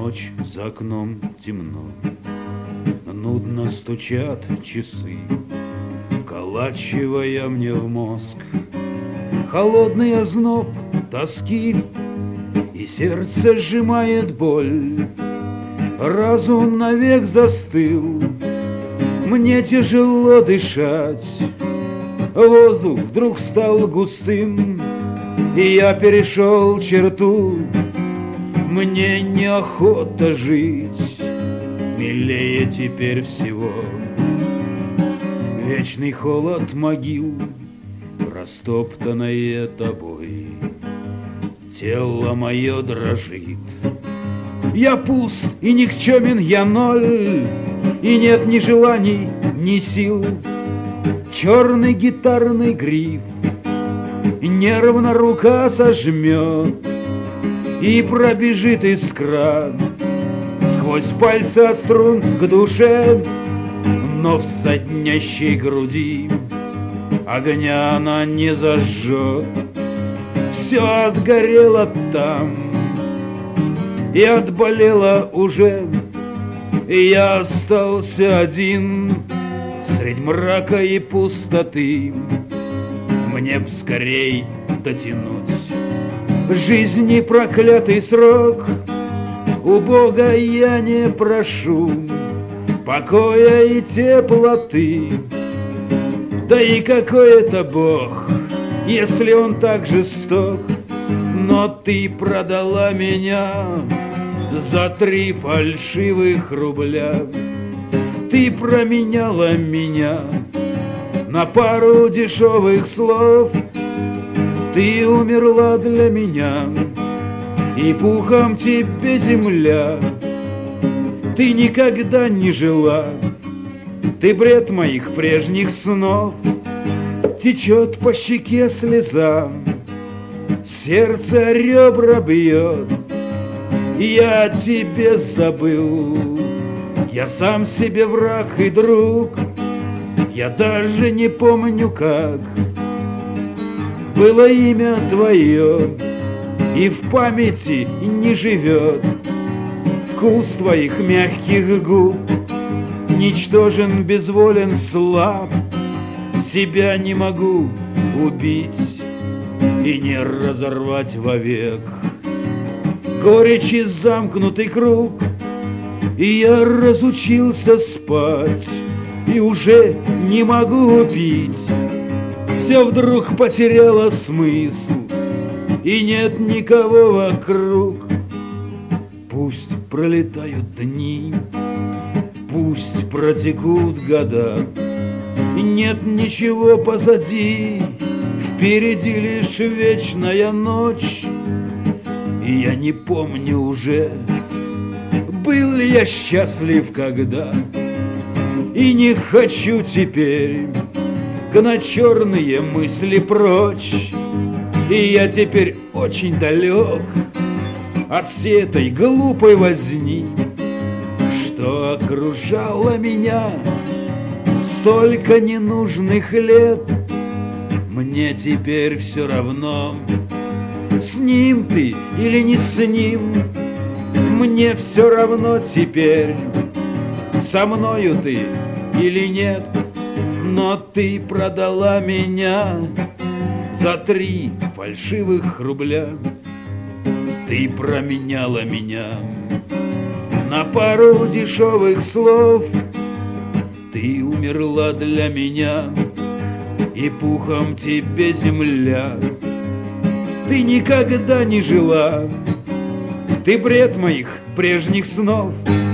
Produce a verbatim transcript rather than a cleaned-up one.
Ночь за окном темно, нудно стучат часы, вколачивая мне в мозг холодный озноб тоски, и сердце сжимает боль. Разум навек застыл, мне тяжело дышать. Воздух вдруг стал густым, и я перешел черту. Мне неохота жить, милее теперь всего вечный холод могил, растоптанное тобой. Тело мое дрожит, я пуст и никчемен, я ноль, и нет ни желаний, ни сил. Черный гитарный гриф нервно рука сожмет, и пробежит искра сквозь пальцы от струн к душе, но в соднящей груди огня она не зажжет. Все отгорело там и отболело уже, и я остался один средь мрака и пустоты. Мне б скорей дотянуть жизни проклятый срок. У Бога я не прошу покоя и теплоты. Да и какой это Бог, если он так жесток? Но ты продала меня за три фальшивых рубля. Ты променяла меня на пару дешевых слов. Ты умерла для меня, и пухом тебе земля. Ты никогда не жила, ты бред моих прежних снов. Течет по щеке слеза, сердце ребра бьет. Я о тебе забыл, я сам себе враг и друг. Я даже не помню, как было имя твое, и в памяти не живет. Вкус твоих мягких губ ничтожен, безволен, слаб. Себя не могу убить и не разорвать вовек. Горечь и замкнутый круг, и я разучился спать, и уже не могу пить. Все вдруг потеряло смысл, и нет никого вокруг. Пусть пролетают дни, пусть протекут года, и нет ничего позади, впереди лишь вечная ночь. И я не помню уже, был ли я счастлив когда, и не хочу теперь гнать черные мысли прочь. И я теперь очень далек от всей этой глупой возни, что окружало меня столько ненужных лет. Мне теперь все равно, с ним ты или не с ним. Мне все равно теперь, со мною ты или нет. Но ты продала меня за три фальшивых рубля. Ты променяла меня на пару дешевых слов. Ты умерла для меня, и пухом тебе земля. Ты никогда не жила, ты бред моих прежних снов.